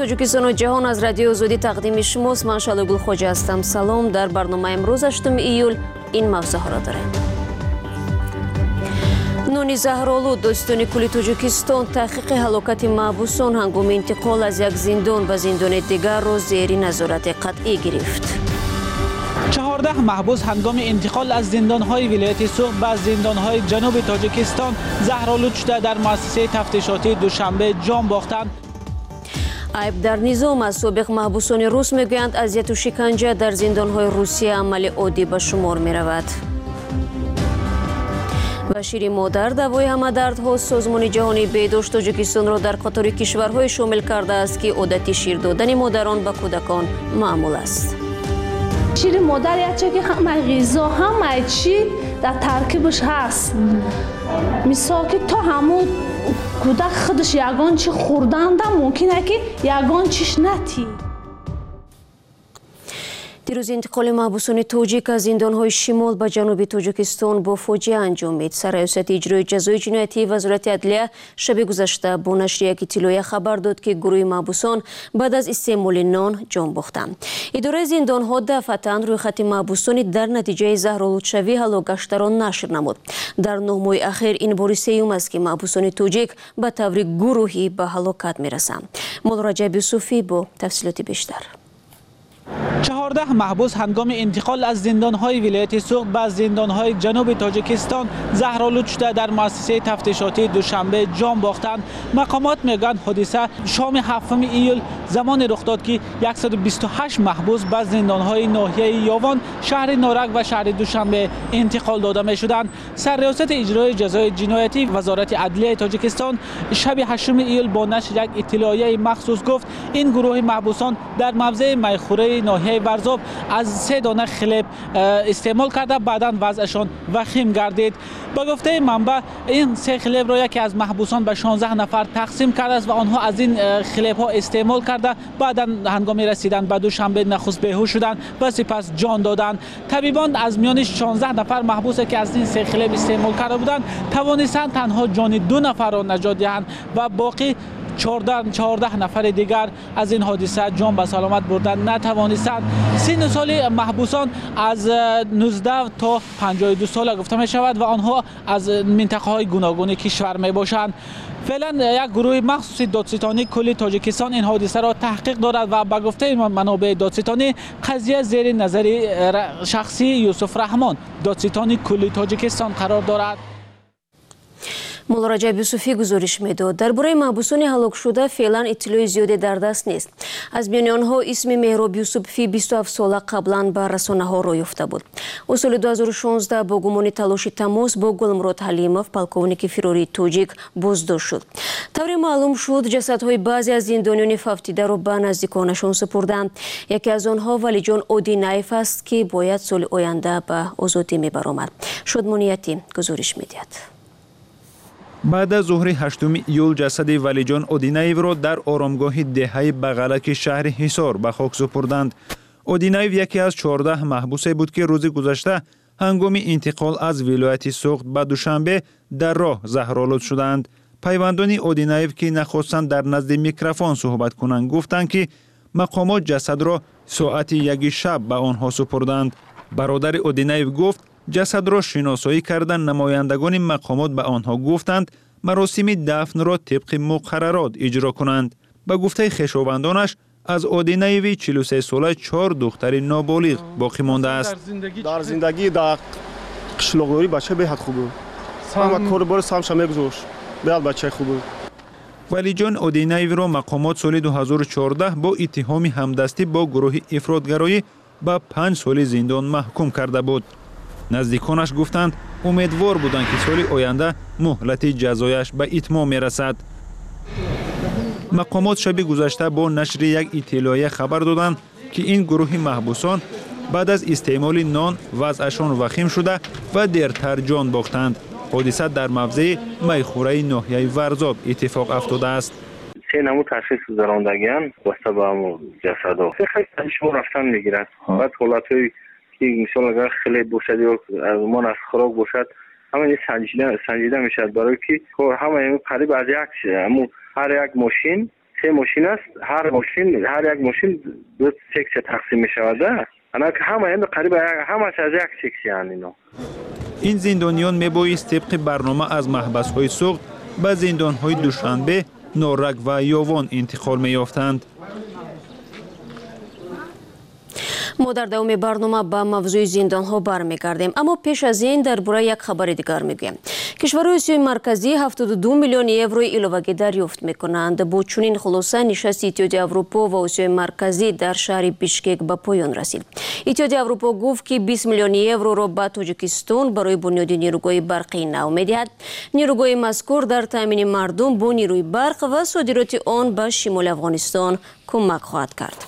توجیکستان و جهان از رادیو آزادی تقدیم شماست. من شالگل خوجه هستم. سلام. در برنامه امروز 8 ایول این موضوع ها را داریم. نونی زهرالود دوستان کلی توجیکستان تحقیق هلاکت محبوسان هنگام انتقال از یک زندان به زندان دیگر را زیر نظارت قطعی گرفت. 14 محبوس هنگام انتقال از زندان‌های ولایت سوخت به زندان‌های جنوب تاجیکستان زهرالود شده در مؤسسه تفتیشاتی دوشنبه جان باختند. عیب در نظام از سابق محبوسان روس میگویند اذیت و شکنجه در زندان‌های روسیه عمل عادی به شمار می‌رود. و شیر مادر دوای همه دردها سازمان جهانی بهداشت تاجیکستان را در قطار کشورهای شامل کرده است که عادت شیر دادن مادران به کودکان معمول است. شیر مادر یه که همه غذا همه چی در ترکیبش هست. مثال که تا همون کودک خودش یگان چی خوردن ده ممکنه که یگان چیش نتی. دیروز انتقال محبوسان توجیک از زندان‌های شمال به جنوب تاجیکستان با فاجعه انجامید. سرایست اجرای جزای جنایتی وزارت عدلیه شب گذشته با نشر یک اطلاعیه خبر داد که گروه محبوسان بعد از استعمال نان جان باختند. اداره زندان‌ها دفعتاً روی خط محبوسان در نتیجه زهرالودشوی هلاک گشته را نشر نمود. در 9 ماه اخیر این بار سوم است که محبوسان توجیک به طور گروهی به هلاکت می‌رسند. مولا رجب یوسفی با تفصیلات بیشتر. 14 محبوس هنگام انتقال از زندان‌های ولایت سوخت به زندان‌های جنوب تاجیکستان زهرالود شده در مؤسسه تفتیشاتی دوشنبه جان باختند. مقامات میگن حادثه شام 7 ایول زمان رخ داد که 128 محبوس به زندان‌های ناحیه یاوان، شهر نارک و شهر دوشنبه انتقال داده می‌شدند. سرریاست اجرای جزای جنایتی وزارت عدلیه تاجیکستان شب 8 ایول با نشر یک اطلاعیه مخصوص گفت این گروه محبوسان در موضع میخوره ناحیه ورزاب از 3 دانه خلب استعمال کرده بعداً وضعشان وخیم گردید. با گفته منبع این 3 خلب را یکی از محبوسان به 16 نفر تقسیم کرده است و آنها از این خلب ها استعمال کرده بعداً هنگام رسیدن به دوشنبه نخست بیهوش شدند و سپس جان دادند. طبیبان از میان 16 نفر محبوس که از این 3 خلب استعمال کرده بودند توانستند تنها جان 2 نفر را نجات دهند و باقی 14 نفر دیگر از این حادثه جان به سلامت بردن نتوانستند. سن سال محبوسان از 19 تا 52 سال گفته می شود و آنها از منطقه های گوناگون کشور می باشند. فعلا یک گروه مخصوص دادستانی کل تاجیکستان این حادثه را تحقیق دارد و به گفته منابع دادستانی قضیه زیر نظر شخصی یوسف رحمان دادستانی کل تاجیکستان قرار دارد. مولا رجب یوسفی گزارش میداد. درباره محبوسان هلاک شده فعلا اطلاع زیادی در دست نیست. از میان آنها اسم مهراب یوسفی 27 ساله قبلا به رسانه‌ها روی یافته بود. او سال 2016 با گمان تلاش تماس با گلمراد حلیمов پالکونیک فراری توجیک بازداشت شد. طوری معلوم شد جسدهای بعضی از زندانیان فوتیده را به نزدیکانشان سپردند. یکی از آنها ولیجان اودینایف است که باید سال آینده به آزادی میبرآمد. شادمانیتی گزارش میدهد. بعد از ظهر 8 ایول جسد ولیجان اودینایف را در آرامگاه دهه بغلک شهر حصار به خاک سپردند. اودینایف یکی از 14 محبوس بود که روز گذشته هنگام انتقال از ولایت سوخت به دوشنبه در راه زهرالود شدند. پیوندان اودینایف که نخواستند در نزد میکروفون صحبت کنند گفتند که مقامات جسد را ساعت 1 شب به آنها سپردند. برادر اودینایف گفت جسد را شناسایی کردن نمایندگان مقامات به آنها گفتند مراسم دفن را طبق مقررات اجرا کنند. به گفته خویشاوندانش از اودینایف 43 ساله 4 دختر نابالغ باقی مانده است. در زندگی در قشلاقداری بچه بهت خوب بود. همه کار بار سامش میگذاشت. بهت بچه خوب بود. ولیجان اودینایف را مقامات سال 2014 با اتهام همدستی با گروه افراطگرایی به 5 سال زندان محکوم کرده بود. نزدیکانش گفتند امیدوار بودند که سال آینده مهلت جزایش به اتمام میرسد. مقامات شب گذشته با نشر یک اطلاعیه خبر دادند که این گروه محبوسان بعد از استعمال نان وضعشان وخیم شده و دیرتر جان باختند. حادثه در موضع میخوره ناحیه ورزاب اتفاق افتاده است. 3 نمو تشخیص گذراندگی‌اند واسه به همون جسدها. خیلی شما رفتن میگیرد. بعد حالت‌های که مثلا اگر خیلی باشد یا از من از خوراک باشد همه سنجیده میشد برای که همه قریب از یک هر یک ماشین سه ماشین است، هر یک ماشین دو سکشن تقسیم می شود. انا همه این قریب همه از یک سکشن اینا. این زندانیان میبایست طبق برنامه از محبس‌های سوخت به زندان‌های دوشنبه، نورک و یاوان انتقال می‌یافتند. ما در دوام برنامه به موضوع زندان ها برمیگردیم، اما پیش از این درباره یک خبر دیگر میگویم. کشورهای آسیای مرکزی 72 میلیون یورو ایلوگی دریافت میکنند. با چنین خلاصه نشست اتحادیه اروپا و آسیای مرکزی در شهر بیشکک به پایان رسید. اتحادیه اروپا گفت که 20 میلیون یورو را به تاجیکستان برای بنیاد نیروگاه برقی نو میدهد. نیروگاه مذکور در تامین مردم با نیروی برق و صادرات آن به شمال افغانستان کمک خواهد کرد.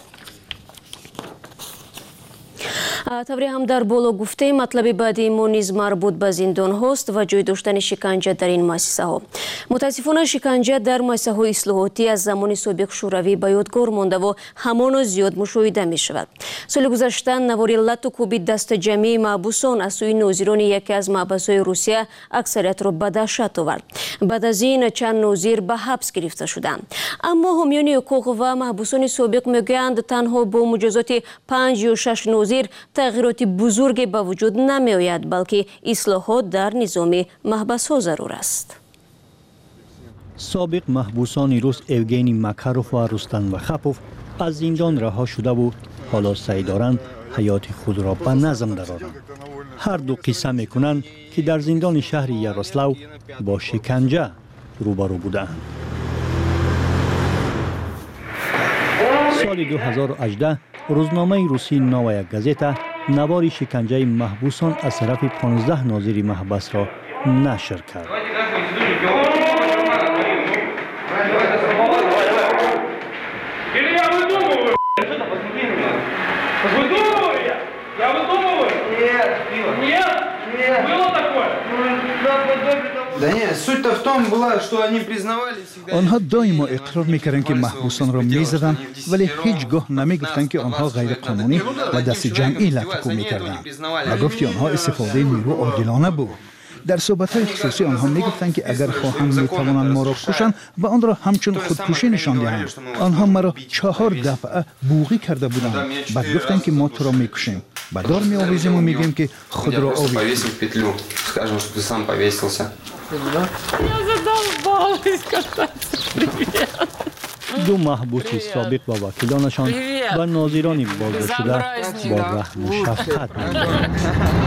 طوری هم در بالا گفته مطلب بعدی ما نیز مربوط به زندان هاست و جای داشتن شکنجه در این مؤسسه ها. متاسفانه شکنجه در مؤسسه های اصلاحاتی از زمان سابق شوروی به یادگار مانده و همان زیاد مشاهده می شود. سال گذشته نواری لط و کوبی دست جمعی محبوسان از سوی ناظران یکی از محبس‌های روسیه اکثریت را به دهشت آورد. بعد از این چند ناظر به حبس گرفته شدند. اما حامیان حقوق و محبوسان سابق میگویند تنها با مجازات 5 یا 6 ناظر تغییرات بزرگی به وجود نمی آید، بلکه اصلاحات در نظام محبس ها ضرور است. سابق محبوسان روس اوگینی مکاروف و رستم وخپوف از زندان رها شده و حالا سعی دارند حیات خود را به نظم درآورند. هر دو قصه میکنند که در زندان شهر یاروسلاو با شکنجه روبرو بودند. سال 2018 روزنامه روسی نویا گازتا نوار شکنجه محبوسان از طرف 15 ناظر محبس را نشر کرد. آنها دائما اقرار میکردند که محبوسان را میزدند، ولی هیچگاه نمیگفتند که آنها غیر قانونی و دست جمعی لطکو میکردند. و گفتی آنها استفاده نیرو عادلانه بود. در صحبت‌های خصوصی آنها میگفتند که اگر خواهند میتوانند ما را کشند و آن را همچون خودکشی نشان دهند. آنها مرا 4 دفعه بوغی کرده بودند. بعد گفتند که ما تو را میکشیم. به دار میآویزیم و میگیم که خود را آویزیم. دو محبوس سابق و وکیلانشان و ناظران بازداشت شده با رحم و شفقت می‌گویند.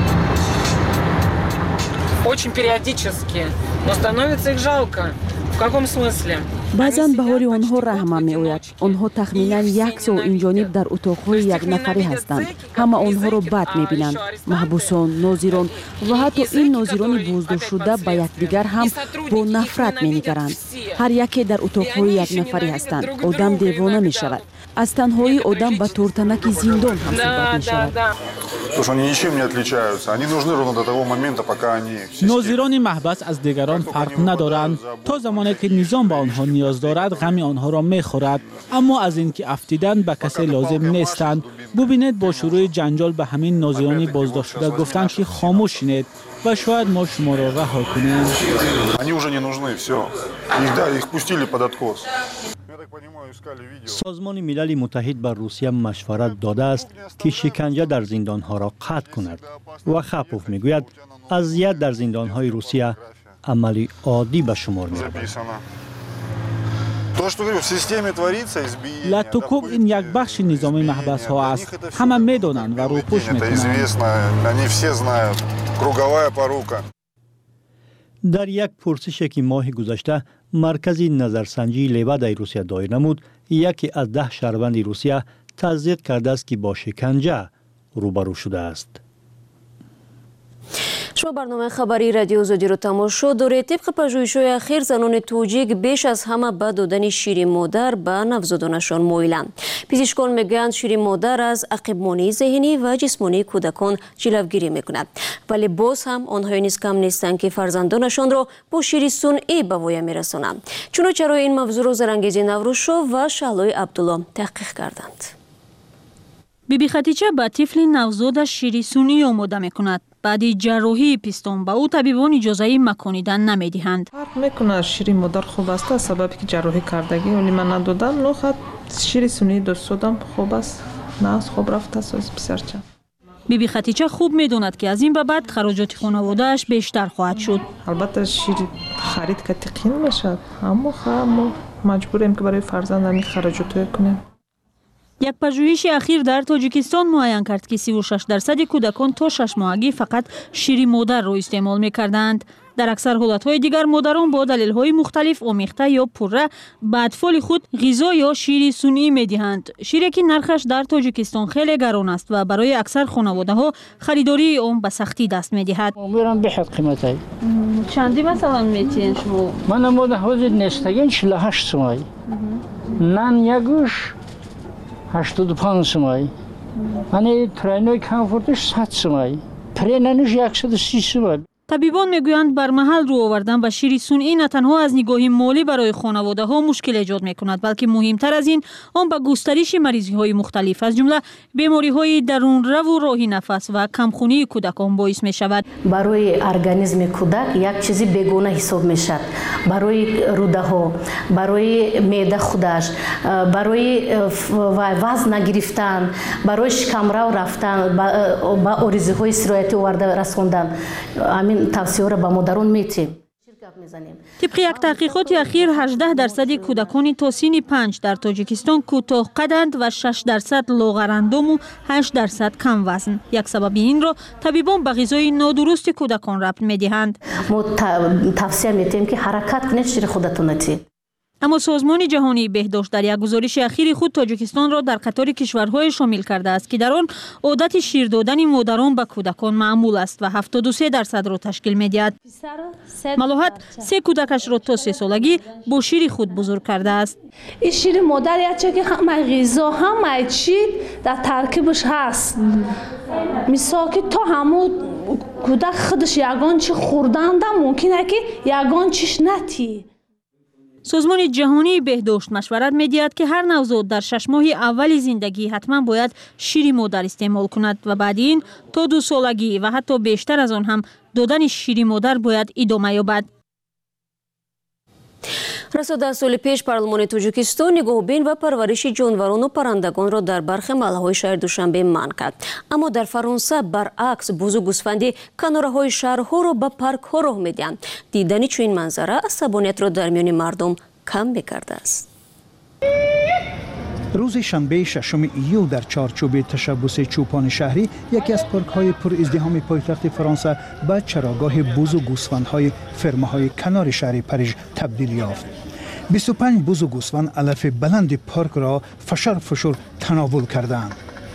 Очень периодически, но становится их жалко. В каком смысле? баъзан ба ҳоли онҳо раҳмам меояд. онҳо тахминан 1 сол инҷониб дар утоқҳои якнафарӣ ҳастанд. ҳама онҳоро бад мебинанд. маҳбусон, нозирон ва ҳатто ин нозирони боздоштшуда ба якдигар ҳам бо нафрат менигаранд. ҳар яке дар утоқҳои якнафарӣ ҳастанд. одам девона мешавад. аз танҳоӣ одам ба тортанаки зиндон ҳам сурбат мешавад. Потому что они ничем не отличаются. Они нужны ровно до того момента, пока они в системе. ناظران محبس از دیگران فرق ندارند. تا زمانی که نظام به آنها نیاز دارد غم آنها را میخورد. اما از اینکه افتیدن به کسی لازم نیستند. ببینید با شروع جنجال به همین ناظران بازداشت شده گفتند که خاموش شینید و شاید ما شما را رها کنیم. Они уже не нужны, все. Их пустили под откос. سازمان ملل متحد بر روسیه مشورت داده است که شکنجه در زندانها را قطع کند و خپوف میگوید اذیت در زندانهای روسیه عملی عادی به شمار می‌رود. لطوکوب این یک بخش نظام محبس ها است. همه میدونند و روپوش میکنند. در یک پرسشی که ماه گذشته مرکز نظرسنجی لیوادای روسیه دایر نمود، یکی از 10 شهروند روسیه تصدیق کرده است که با شکنجه روبرو شده است. شما برنامه خبری رادیو آزادی رو تماشا دارید. طبق پژوهش‌های اخیر زنان توجیک بیش از همه به دادن شیر مادر به نوزادانشان مایلند. پزشکان میگویند شیر مادر از عقب‌مانی ذهنی و جسمانی کودکان جلوگیری میکند، ولی باز هم آنها نیز کم نیستند که فرزندانشان را با شیر صنعی به وای میرسانند. چنانچه روی این موضوع را زرانگیز نوروزشاه و شهلای عبدالله تحقیق کردند. بیبی خدیجه به طفل نوزادش شیر صنعی آماده میکند. بعد جراحی پیستون به او طبیبان اجازه مکانیدن نمیدهند. فرق میکنه شیر مادر خوب است سبب که جراحی کردگی ولی من ندادم نو خط شیر سنی درست شدم خوب است نه خوب رفت است بسیار چند. بیبی خدیجه خوب میدوند که از این به بعد خراجات خانواده‌اش بیشتر خواهد شد. البته شیر خرید که تقین میشد اما ما مجبوریم که برای فرزندان خراجات کنیم. یک پژوهش اخیر در تاجیکستان معاین کرد که 36% کودکان تا 6 ماهگی فقط شیر مادر را استعمال می‌کردند. در اکثر حالت‌های دیگر مادران با دلایل‌های مختلف آمیخته یا پره به اطفال خود غذا یا شیر سنی می‌دهند. شیری که نرخش در تاجیکستان خیلی گران است و برای اکثر خانواده‌ها خریداری آن به سختی دست می‌دهد. میرم به حد قیمتی. چندی مثلا می‌تین شما؟ من مود حوض نستگین 48 سومای. نان یگوش 85 سومای. من ترینوی کامفورتش 100 سومای. پرینانش 130 سومای. طبیبان میگویند بر محل رو آوردن به شیر سنئی نه تنها از نگاه مالی برای خانواده ها مشکل ایجاد میکند بلکه مهمتر از این آن به گسترش مریضی های مختلف از جمله بیماری های درون رو و راهی نفس و کمخونی کودکان باعث می شود. برای ارگانیسم کودک یک چیزی بیگانه حساب می شود. برای روده ها، برای معده خودش، برای وزن نگرفتن، برای شکمرو رفتن، با آرزوهای های سرایتی آورده رساندن. همین توصیه را به مادران میتیم. طبق یک تحقیقات اخیر 18% کودکان تا سن 5 در تاجیکستان کوتاه قدند و 6% لاغرندام و 8% کم وزن. یک سبب این را طبیبان به غذای نادرست کودکان ربط میدهند. ما توصیه میتیم که حرکت کنید شیر خودتون نتید. اما سازمان جهانی بهداشت در یک گزارش اخیر خود تاجیکستان را در قطار کشورهای شامل کرده است که در آن عادت شیر دادن مادران به کودکان معمول است و 73% را تشکیل می‌دهد. ملاحت 3 کودکش را تا 3 سالگی با شیر خود بزرگ کرده است. این شیر مادر یه که همه غذا همه چی در ترکیبش هست. مثلا که تا همون کودک خودش یگان چی خوردن ممکنه که یگان چیش نتی. سازمان جهانی بهداشت مشورت می‌دهد که هر نوزاد در 6 ماه اول زندگی حتما باید شیر مادر استعمال کند و بعد این تا 2 سالگی و حتی بیشتر از آن هم دادن شیر مادر باید ادامه یابد. رسد سال پیش پارلمان تاجیکستان نگاهبین و پرورش جانوران و پرندگان را در برخی محله‌های شهر دوشنبه منع کرد. اما در فرانسه برعکس بز و گوسفندی کناره‌های شهرها را به پارک‌ها راه می‌دهند. دیدن چنین منظره عصبانیت را در میان مردم کم می‌کرده است. روز شنبه 6 ایول در چارچوب تشبث چوپان شهری یکی از پارک‌های پر ازدحام پایتخت فرانسه به چراگاه بز و گوسفندهای فرمه‌های کنار شهر پاریژ تبدیل یافت. 25 بز و گوسفند علف بلند پارک را فشار تناول کردند.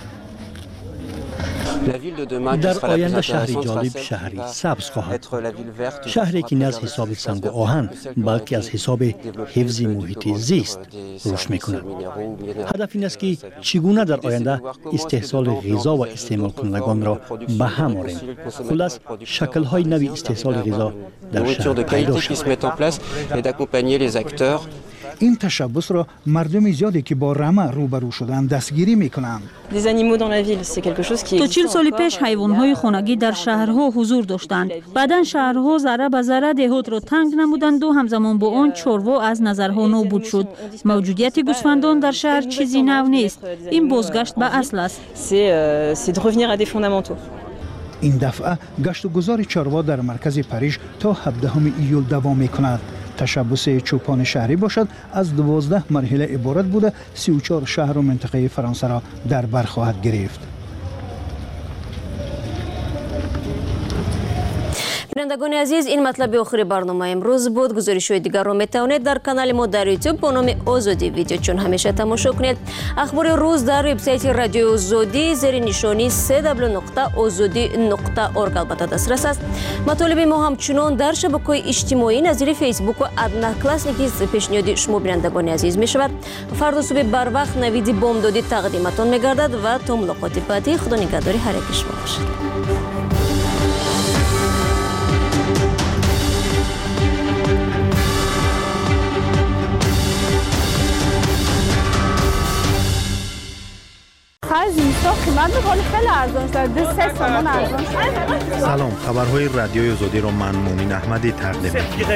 در آینده شهری جالب شهری سبز خواهد. شهری که نه از حساب سنگ و آهن بلکه از حساب حفظ محیط زیست رشد می‌کند. هدف این است که چگونه در آینده استحصال غذا و استعمال کنندگان را به هم آوریم. خلاص شکل‌های نوی استحصال غذا در شهر پیدا شود. این تشبث را مردم زیادی که با رمه روبرو شدند دستگیری می‌کنند. تا 40 سال پیش حیوان‌های خانگی در شهرها حضور داشتند. بعداً شهرها ذره به ذره دهات را تنگ نمودند و همزمان با آن چروا از نظرها نابود شد. موجودیت گوسفندان در شهر چیزی نو نیست. این بازگشت به اصل است. این دفعه گشت و گذار چروا در مرکز پاریژ تا 17 ایول دوام می‌کند. تشبث چوپان شهری باشد از 12 مرحله عبارت بوده 34 شهر و منطقه فرانسه را در بر خواهد گرفت. بینندگان عزیز این مطلب آخر برنامه امروز بود. گزارش‌های دیگر را میتوانید در کانال ما در یوتیوب با نام آزادی ویدیو چون همیشه تماشا کنید. اخبار روز در وبسایت رادیو آزادی زیر نشانی www.azadi.org البته دسترس است. مطالب ما همچنان در شبکه‌های اجتماعی نظیر فیسبوک و ادنا کلاس نیز پیشنهاد شما بینندگان عزیز می شود. فردا صبح بر وقت نوید بامدادی تقدیمتان می‌گردد و تا ملاقات بعدی خدا نگهداری هر یک شما باشد. آخر زمستان قیمت ولی خیلی ارزان شده 3 تومان ارزان شده. سلام، خبرهای رادیوی آزادی را من مومین احمدی تقدیم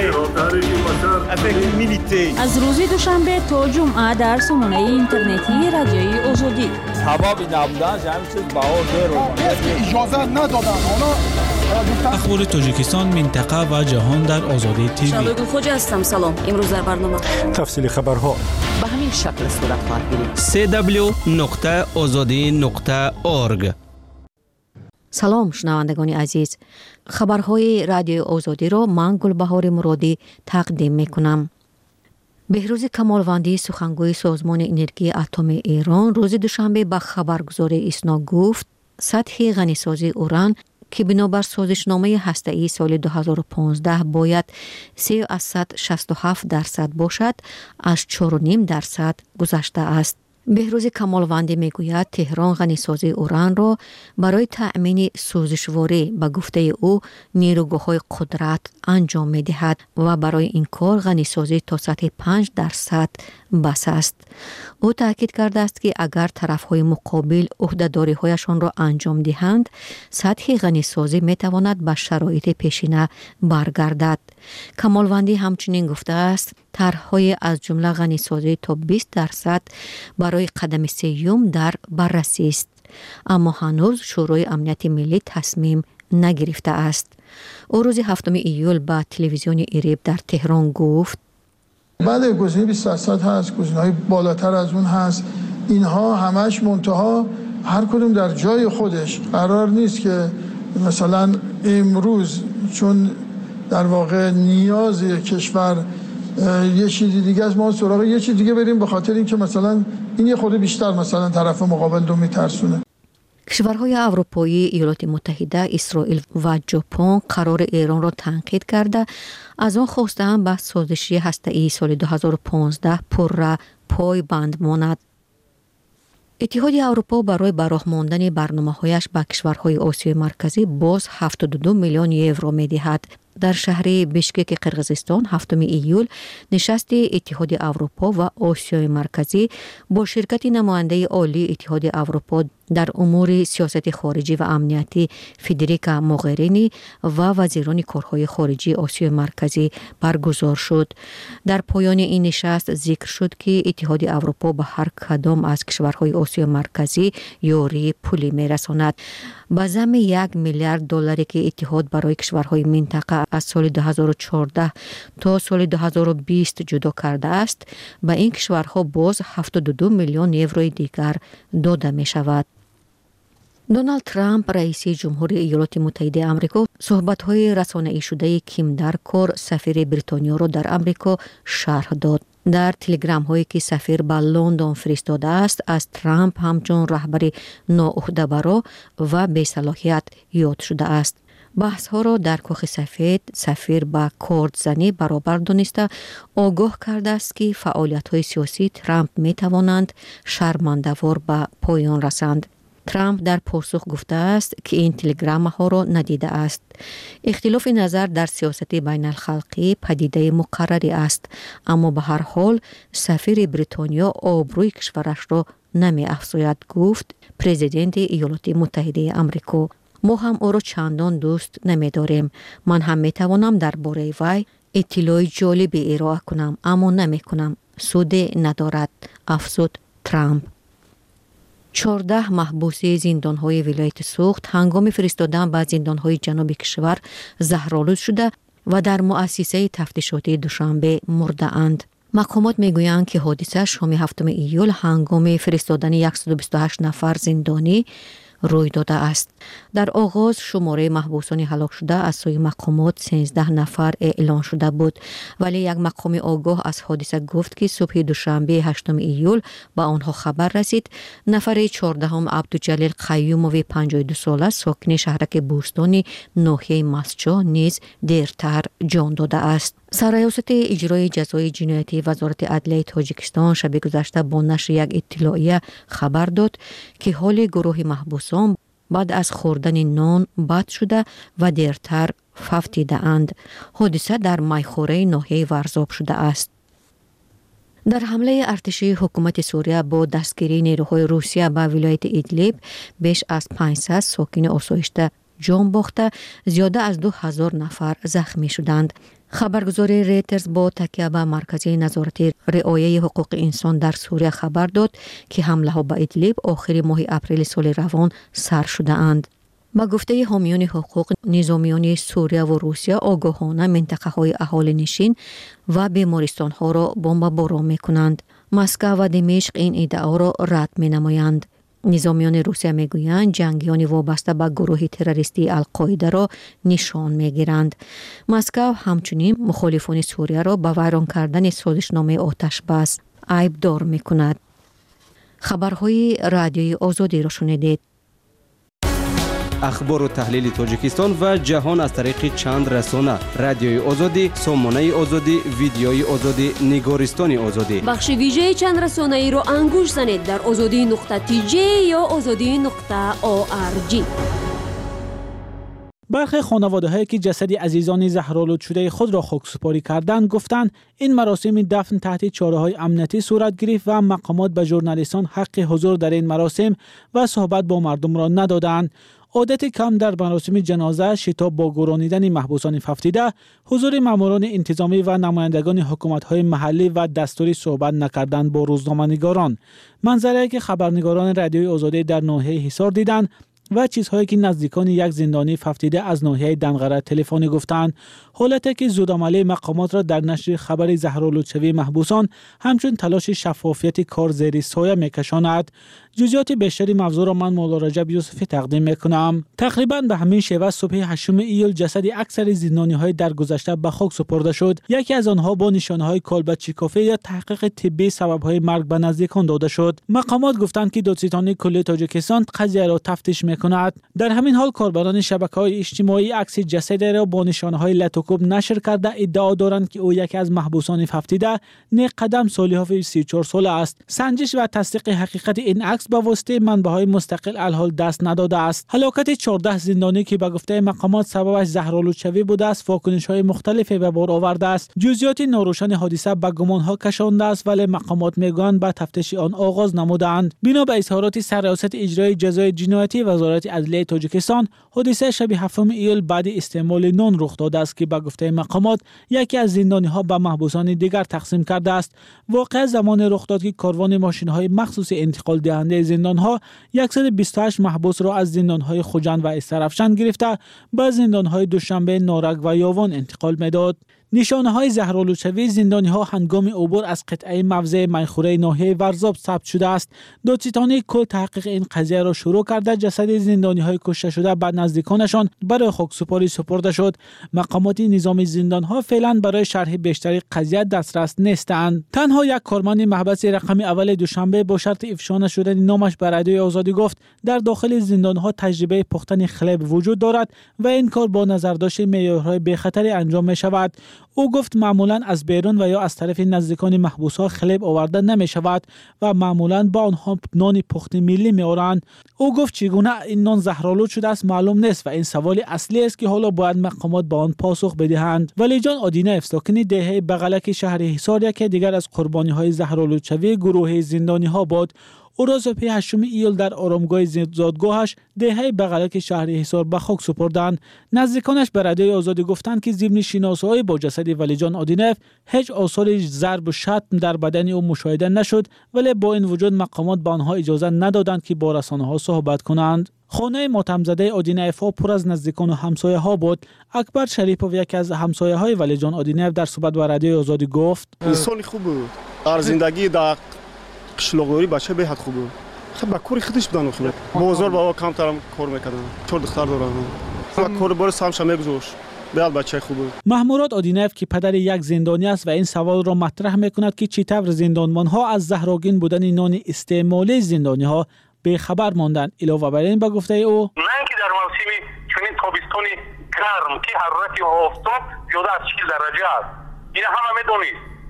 می‌کنم. از روز دوشنبه تا جمعه در سامانه اینترنتی رادیوی آزادی. حبابی نبودن همین چیز بهار اجازه ندادن اخبار تاجیکستان، منطقه و جهان در آزادی تیوی. شبگون خوجه هستم. سلام. امروز در برنامه تفصیل خبرها به همین شکل صورت خواهد گرفت. www.azadi.org. سلام شنوندگان عزیز، خبرهای رادیو آزادی را من گلبهار مرادی تقدیم میکنم. بهروز کمالوندی سخنگوی سازمان انرژی اتمی ایران روز دوشنبه به خبرگزاری ایسنا گفت سطح غنیسازی اوران که بنابر سازشنامه هسته‌ای سال 2015 باید 3.67% باشد از 4.5% گذشته است. بهروز کمالوندی میگوید تهران غنیسازی اوران را برای تأمین سوزشواری به گفته او نیروگاه‌های قدرت انجام می‌دهد و برای این کار غنیسازی تا سطح 5% بس است. او تاکید کرده است که اگر طرف‌های مقابل عهده‌داری‌هایشان را انجام دهند، سطح غنیسازی می‌تواند به شرایط پیشینه برگردد. کمالوندی همچنین گفته است طرح‌های از جمله غنیسازی تا 20% برای قدم سوم در بررسی است، اما هنوز شورای امنیت ملی تصمیم نگرفته است. او روز 7 ایول با تلویزیون ایریب در تهران گفت بله گزینه 20% هست، گزینه‌های بالاتر از اون هست. اینها همش منتها هر کدوم در جای خودش. قرار نیست که مثلا امروز چون در واقع نیاز کشور یه چیزی دیگه از ما سراغ یه چیز دیگه بریم به خاطر اینکه مثلا این یه خورده بیشتر مثلا طرف مقابل رو میترسونه. کشورهای اروپایی، ایالات متحده، اسرائیل و ژاپن قرار ایران را تنقید کرده از آن خواستند به سازش هسته‌ای سال 2015 پر پای بند ماند. اتحاد اروپا برای براه ماندن برنامه‌هایش به کشورهای آسیای مرکزی باز 72 میلیون یورو می‌دهد. در شهر بیشکک قرقیزستان 7 ایول نشست اتحاد اروپا و آسیای مرکزی با شرکت نماینده عالی اتحاد اروپا در امور سیاست خارجی و امنیتی فدریکا موغرینی و وزیران کارهای خارجی آسیای مرکزی برگزار شد. در پایان این نشست ذکر شد که اتحاد اروپا به هر کدام از کشورهای آسیای مرکزی یاری پولی می‌رساند. با ضم 1 میلیارد دلاری که اتحاد برای کشورهای منطقه از سال 2014 تا سال 2020 جدا کرده است، به این کشورها باز 72 میلیون یورو دیگر داده می شود. دونالد ترامپ رئیس جمهوری ایالات متحده آمریکا صحبت‌های رسانه‌ای شده کیم در کار سفیر بریتانیا را در آمریکا شرح داد. در تلگرام هایی که سفیر به لندن فرستاده است از ترامپ همچون رهبر ناعهده‌برا و بی‌صلاحیت یاد شده است. بحث ها را در کاخ سفید سفیر با کارد زنی برابر دانسته آگاه کرده است که فعالیت های سیاسی ترامپ می توانند شرمنده‌وار به پایان رسند. ترامپ در پاسخ گفته است که این تلگرام ها را ندیده است. اختلاف نظر در سیاست بین الخلقی پدیده مقرری است، اما به هر حال سفیر بریتانیا آبروی کشورش را نمی افزاید، گفت پرزیدنت ایالات متحده آمریکا. ما هم او را چندان دوست نمی داریم. من هم می توانم درباره وی اطلاع جالبی ارائه کنم، اما نمی کنم. سود ندارد، افزود ترامپ. 14 محبوس زندان‌های ولایت سوخت هنگام فرستادن به زندان‌های جنوب کشور زهرآلود شده و در مؤسسه تفتیشاتی دوشنبه مرده اند. مقامات میگویند که حادثه شام 7 ایول هنگام فرستادن 128 نفر زندانی روی داده است. در آغاز شماره محبوسان هلاک شده از سوی مقامات 13 نفر اعلان شده بود، ولی یک مقام آگاه از حادثه گفت که صبح دوشنبه 8 ایول با آنها خبر رسید نفر 14 عبدالجلیل قیوموی 52 ساله ساکن شهرک بوستانی ناحیه مسجد نیز دیرتر جان داده است. سرریاست اجرای جزای جنایتی وزارت عدلیه تاجیکستان شب گذشته با نشر یک اطلاعیه خبر داد که حال گروه محبوسان بعد از خوردن نان بد شده و دیرتر فوتیده اند. حادثه در میخوره ناحیه ورزاب شده است. در حمله ارتشی حکومت سوریه با دستگیری نیروهای روسیه به ولایت ایدلیب بیش از 500 ساکن آسایشده جان باخته، زیاده از 2000 نفر زخمی شدند. خبرگزاری ریترز با تکیه به مرکزی نظارت رعایت حقوق انسان در سوریه خبر داد که حمله ها به ایدلیب آخر ماه اپریل سال روان سر شده اند. با گفته حامیان حقوق، نظامیان سوریه و روسیه آگاهانه منطقه های اهالی نشین و بیمارستان ها را بمباران می کنند. مسکو و دمشق این ادعا را رد می نمایند. نظامیان روسیه می گویند جنگیان وابسته به گروه تروریستی القاعده را نشان می گیرند. مسکو همچنین مخالفان سوریه را به ویران کردن سازشنامه آتش بس عیبدار می کند. خبرهای رادیوی آزادی را شنیدید. اخبار و تحلیل تاجیکستان و جهان از طریق چند رسانه: رادیوی آزادی، سامانه آزادی، ویدیوی آزادی، نگارستان آزادی. بخش ویژه چند رسانه ای را انگوش زنید در azadi.tj یا azadi.org. برخی خانواده‌هایی که جسد عزیزان زهرآلود شده خود را خاکسپاری کردند گفتند این مراسم دفن تحت چاره‌های امنیتی صورت گرفت و مقامات به ژورنالیستان حق حضور در این مراسم و صحبت با مردم را ندادند. عادت کم در مراسم جنازه، شتاب با گرانیدن محبوسان ففتیده، حضور ماموران انتظامی و نمایندگان حکومت‌های محلی و دستوری صحبت نکردن با روزنامه‌نگاران. منظره‌ای که خبرنگاران رادیوی آزادی در ناحیه حصار دیدند و چیزهایی که نزدیکان یک زندانی ففتیده از ناحیه دنقره تلفنی گفتند. حالتی که زودآملی مقامات را در نشر خبر زهرآلودشوی محبوسان همچون تلاش شفافیت کار زیر سایه میکشاند. جزئیات بیشتری موضوع را من مولا رجب یوسفی تقدیم میکنم. تقریبا به همین شیوه صبح 8 ایول جسد اکثر زندانی‌های در گذشته به خاک سپرده شد. یکی از آنها با نشانه‌های کالبد چیکافی یا تحقیق طبی سبب‌های مرگ به نزدیکان داده شد. مقامات گفتند که دادستانی کلی تاجیکستان قضیه را تفتیش میکند. در همین حال کاربران شبکه‌های اجتماعی عکس جسد را با نشانه‌های لتوکوب نشر کرده ادعا دارند که او یکی از محبوسان ففتیده نیک قدم صالحافی 34 ساله است. سنجش و تصدیق حقیقت این عکس به واسطه منبع‌های مستقل الحال دست نداده است. هلاکت 14 زندانی که به گفته مقامات سببش زهرآلودشوی بوده است، واکنش‌های مختلفی به بار آورده است. جزئیات ناروشن حادثه به گمان‌ها کشانده است، ولی مقامات میگویند به تفتیش آن آغاز نمودند. بنا به اظهارات سرریاست اجرای جزای جنایتی وزارت عدلیه تاجیکستان، حادثه شب 7 ایول بعد استعمال نان رخ داده است که به گفته مقامات یکی از زندانی‌ها به محبوسان دیگر تقسیم کرده است. واقعه زمان رخ داد که کاروان ماشین‌های مخصوص انتقال دهنده زندان‌ها 128 محبوس را از زندان‌های خوجند و استرافشان گرفته به زندان‌های دوشنبه، نارک و یاوان انتقال می‌داد. نشانه‌های زهرآلودشوی زندانی‌ها هنگام عبور از قطعه موضع میخوره ناحیه ورزاب ثبت شده است. دادستانی کل تحقیق این قضیه را شروع کرده. جسد زندانی‌های کشته شده به نزدیکانشان برای خاکسپاری سپرده شد. مقامات نظام زندان‌ها فعلا برای شرح بیشتری قضیه دسترس نیستند. تنها یک کارمند محبس رقم اول دوشنبه با شرط افشا نشدن نامش به رادیوی آزادی گفت در داخل زندان‌ها تجربه پختن خلب وجود دارد و این کار با نظرداشت معیارهای بی‌خطری انجام می‌شود. او گفت معمولاً از بیرون و یا از طرف نزدیکان محبوس‌ها خلب آورده نمی‌شود و معمولاً با آنها نان پخت ملی می‌آورند. او گفت چگونه این نان زهرآلود شده است معلوم نیست و این سوال اصلی است که حالا باید مقامات به آن پاسخ بدهند. ولی جان آدینایف ساکن دهه بغلک شهر حصار یکی دیگر از قربانی‌های زهرآلودشوی گروه زندانی‌ها بود. او را صبح 8 ایول در آرامگاه زادگاهش دهه بغلک شهر حصار به خاک سپردند. نزدیکانش به رادیوی آزادی گفتند که ضمن شناسایی با جسد ولیجان آدینایف هیچ آثار ضرب و شتم در بدن او مشاهده نشد، ولی با این وجود مقامات به آنها اجازه ندادند که با رسانه‌ها صحبت کنند. خانه ماتم‌زده آدینایف پر از نزدیکان و همسایه‌ها بود. اکبر شریپوف یکی از همسایه‌های ولیجان آدینایف در صحبت با رادیوی آزادی گفت: انسان خوب بود. در زندگی در قشلوقداری بچه به حد خوب بود. خب با کاری خودش بدن خوب. بازار با کمتر کار می‌کردن. 4 دختر دارن. با کار بار سامش میگذاشت. بیاد بچه خوب بود. محمود آدینایف که پدر یک زندانی است و این سوال را مطرح می‌کند که چطور زندانی‌ها از زهرآگین بودن نان استعمالی زندانی‌ها به خبر ماندند. علاوه بر این به گفته او نه اینکه در موسم چنین تابستانی گرم که حرارت آفتاب زیاده از 40 درجه است. این همه می‌دونید.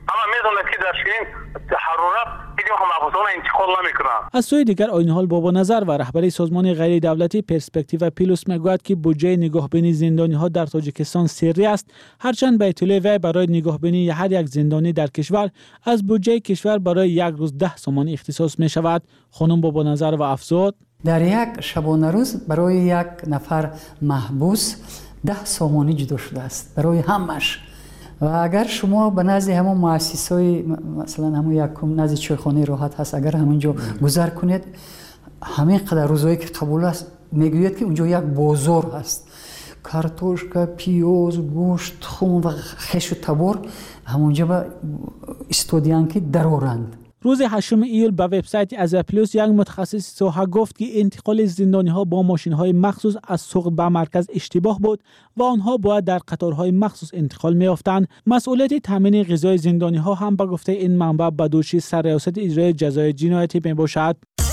اما میدونید که در شیرین حرارت دیگه محبوسان انتقال نمیکنند. از سوی دیگر آیین حال بابا نظر و رهبری سازمان غیر دولتی پرسپکتیو پیلوس میگوید که بودجه نگهبانی زندانی ها در تاجیکستان سری است، هرچند به اطلاع وی برای نگهبانی هر یک زندانی در کشور از بودجه کشور برای یک روز 10 سومانی اختصاص می شود. خانم بابا نظر و افزود در یک شبانه روز برای یک نفر محبوس 10 سومانی جدا شده است برای همش. و اگر شما به نزد همون مؤسسه‌های مثلا همون یکم نزد چایخانه راحت هست اگر همونجا گذر کنید همین قدر روزایی که قبول است میگوید که اونجا یک بازار هست، کارتوشکا، پیاز، گوشت، خون و خش و تبر همونجا به استودیانکی درآورند. روز 8 ایول به وبسایت ازا پلوس یک متخصص ساحه گفت که انتقال زندانی ها با ماشین های مخصوص از سوق به مرکز اشتباه بود و آنها باید در قطارهای مخصوص انتقال می یافتند. مسئولیت تامین غذای زندانی ها هم به گفته این منبع به دوش سرریاست اجرای جزای جنایتی می باشد.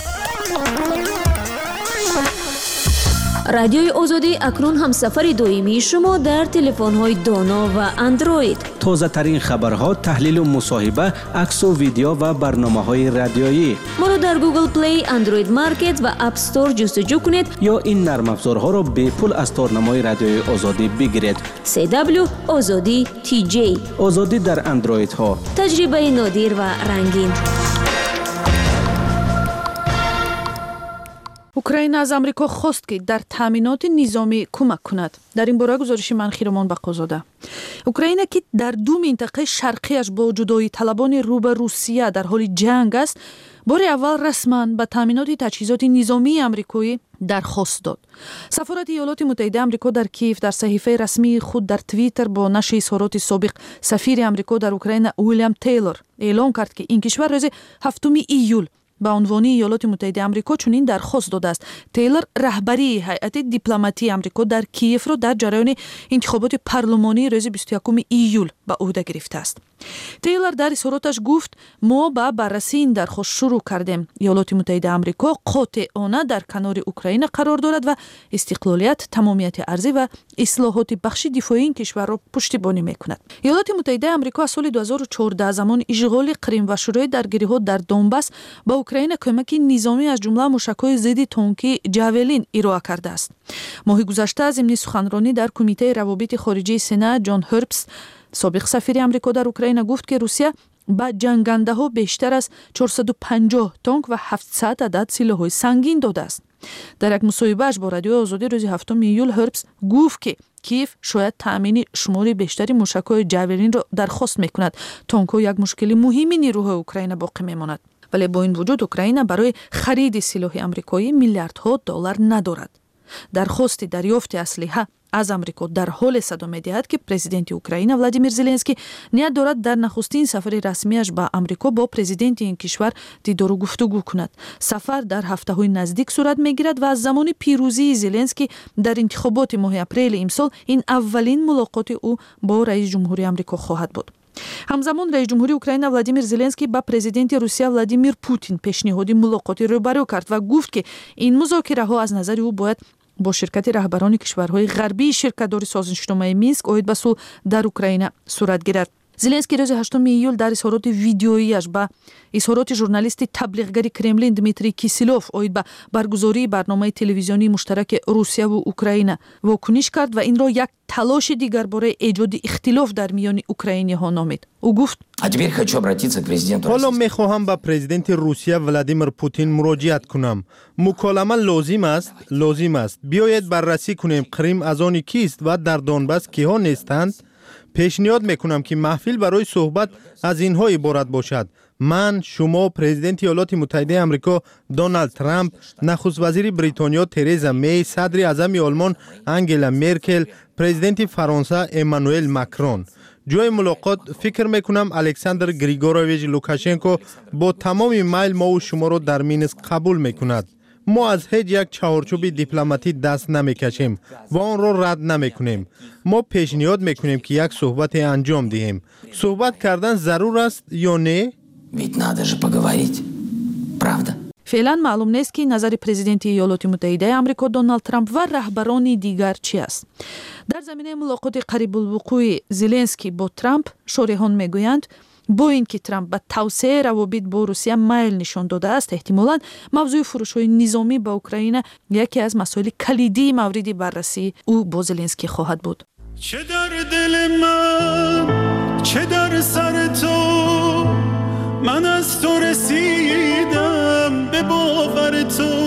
رادیوی آزادی اکنون هم سفر دویمی شما در تلفن‌های دانا و اندروید. تازه ترین خبرها، تحلیل و مصاحبه، عکس و ویدیو و برنامه‌های رادیویی. ما رو در گوگل پلی، اندروید مارکت و اپ استور جستجو کنید یا این نرم افزارها را به پول از تارنمای رادیوی آزادی بگیرید. CW آزادی TJ. آزادی در اندروید ها. تجربه نادر و رنگین. اوکراین از آمریکا خواست که در تامینات نظامی کمک کند. در این باره گزارش منخیرمان بقازاده. اوکراین که در دو منطقه شرقیش با جدایی طلبان رو به روسیه در حال جنگ است، بار اول رسما به تامینات تجهیزات نظامی آمریکایی درخواست داد. سفارت ایالات متحده آمریکا در کیف در صحیفه رسمی خود در توییتر با نشر اظهارات سابق سفیر آمریکا در اوکراین ویلیام تیلور اعلام کرد که این کشور روز 7 ایول به عنوان ایالات متحده آمریکا چنین درخواست داده است. تیلور رهبری هیئت دیپلماتی آمریکا در کیف را در جریان انتخابات پارلمانی روز 21 ایول به عهده گرفته است. تیلور در اظهاراتش گفت ما با بررسی این درخواست شروع کردیم. ایالات متحده آمریکا قاطعانه در کنار اوکراین قرار دارد و استقلالیت، تمامیت ارضی و اصلاحات بخش دفاعی این کشور را پشتیبانی میکند. ایالات متحده آمریکا از سال 2014 زمان اشغال کریم و شروع درگیری‌ها در دونباس با اوکراین کمک نظامی از جمله موشک‌های ضد تانکی جاولین ارائه کرده است. ماه گذشته ضمن سخنرانی در کمیته روابط خارجی سنا جان هربس، سابق سفیر آمریکا در اوکراین، گفت که روسیه به جنگنده‌ها بیشتر از 450 تانک و 700 عدد سلاح‌های سنگین داده است. در یک مصاحبه‌اش با رادیو آزادی روز 7 ایول هربس گفت که کیف شاید تأمین شمار بیشتری موشک‌های جاولین را درخواست می‌کند. تانک‌ها یک مشکل مهمی نیروهای اوکراین باقی می‌ماند. ولی با این وجود اوکراین برای خرید سلاح آمریکایی میلیاردها دلار ندارد. درخواست دریافت اسلحه از آمریکا در حال صدا می‌دهد که پرزیدنت اوکراین ولادیمیر زلنسکی نیت دارد در نخستین سفر رسمیش به آمریکا با پرزیدنت این کشور دیدار و گفتگو کند. سفر در هفته‌های نزدیک صورت می‌گیرد و از زمان پیروزی زلنسکی در انتخابات ماه اپریل امسال این اولین ملاقات او با رئیس جمهوری آمریکا خواهد بود. همزمان رئیس جمهوری اوکراین ولادیمیر زلنسکی با پرزیدنت روسیه ولادیمیر پوتین پیشنهاد ملاقاتی روبرو کرد و گفت که این مذاکره‌ها از نظر او باید با شرکت رهبران کشورهای غربی شرکت‌دار سازشنامه مینسک عاید به صلح در اوکراین صورت گیرد. زلنسکی روز 8 ایول در اظهارات ویدیویی‌اش با اظهارات ژورنالیست تبلیغگری کرملین دمیتری کیسیلوف عاید به برگزاری برنامه تلویزیونی مشترک روسیه و اوکراین واکنش کرد و این را یک تلاش دیگر برای ایجاد اختلاف در میان اوکراینی‌ها نامید. او گفت حالا میخواهم به پرزیدنت روسیه ولادیمیر پوتین مراجعت کنم. مکالمه لازم است. بیایید بررسی کنیم کریم از آن کیست و در دونباس کیها نیستند. پیشنهاد میکنم که محفل برای صحبت از اینها عبارت باشد. من، شما، پرزیدنت ایالات متحده آمریکا دونالد ترامپ، نخست وزیر بریتانیا ترزا می، صدر اعظم آلمان انگلا مرکل، پرزیدنت فرانسه امانوئل ماکرون. جای ملاقات فکر میکنم الکساندر گریگورویچ لوکاشنکو با تمام میل ما و شما را در مینسک قبول میکند. ما از هیچ یک چهارچوب دیپلماتی دست نمیکشیم و آن را رد نمیکنیم. ما پیشنهاد میکنیم که یک صحبت انجام دهیم. صحبت کردن ضرور است یا نه؟ فعلا معلوم نیست که نظر پرزیدنت ایالات متحده آمریکا دونالد ترامپ و رهبران دیگر چی است. در زمینه ملاقات قریب الوقوع زلنسکی با ترامپ، شارحان میگویند бо ин ки Трамп ба тавсеяи равобит бо Русия майл нишон додааст, эҳтимолан мавзӯи фурӯшҳои низомӣ ба Украина яке аз масоили калидии мавриди баррасии ӯ бо Зеленский хоҳад буд. چه در دل من چه در سر تو من از تو رسیدم به باور تو